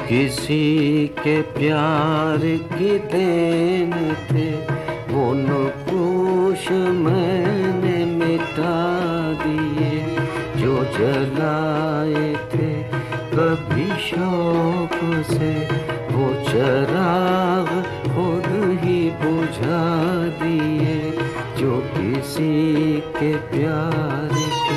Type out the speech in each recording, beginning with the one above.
किसी के प्यार की देन थे, वो नक्श मैंने मिटा दिए। जो जलाए थे कभी शौक से, वो चिराग खुद ही बुझा दिए। जो किसी के प्यार की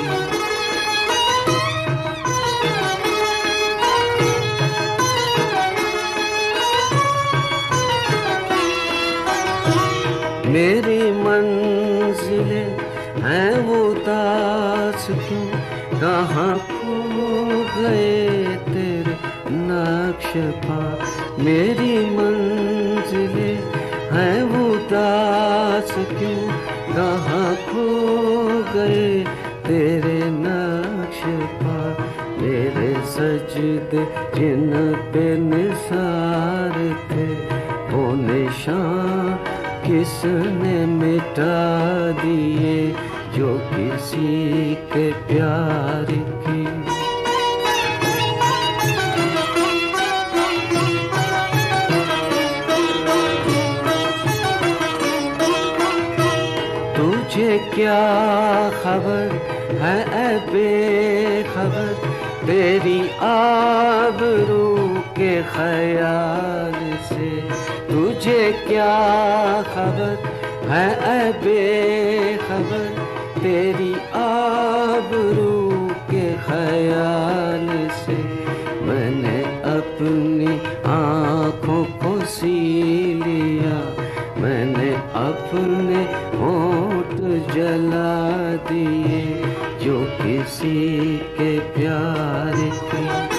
मेरी मंजिलें हैं वो दास क्यों, कहाँ खो गए तेरे नक्श पा। मेरी मंजिलें हैं वो दास क्यों, कहाँ खो गए तेरे नक्श पा। मेरे सजदे जिन पे निसार थे, वो निशान किसने मिटा दिए। जो किसी के प्यार की तुझे क्या खबर है ऐ बेखबर, तेरी आबरू के ख्याल से। तुझे क्या खबर है ऐ बेखबर, तेरी आबरू के ख्याल से। मैंने अपनी आँखों को सी लिया, मैंने अपने होंठ जला दिए। जो किसी के प्यार की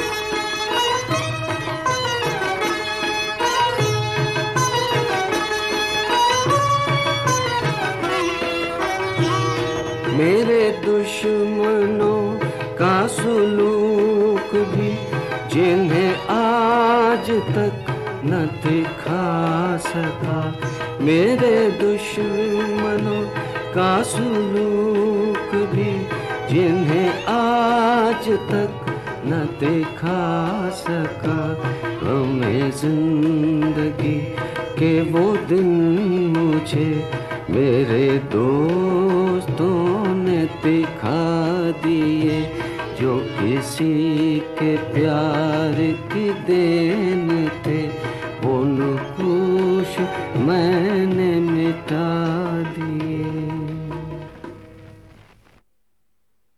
मेरे दुश्मनों का सुलूक भी, जिन्हें आज तक न दिखा सका। मेरे दुश्मनों का सुलूक भी, जिन्हें आज तक न दिखा सका। हमें जिंदगी के वो दिन मुझे मेरे दोस्तों ने दिखा दिए। जो किसी के प्यार की देन थे, वो नक्श मैंने मिटा दिए।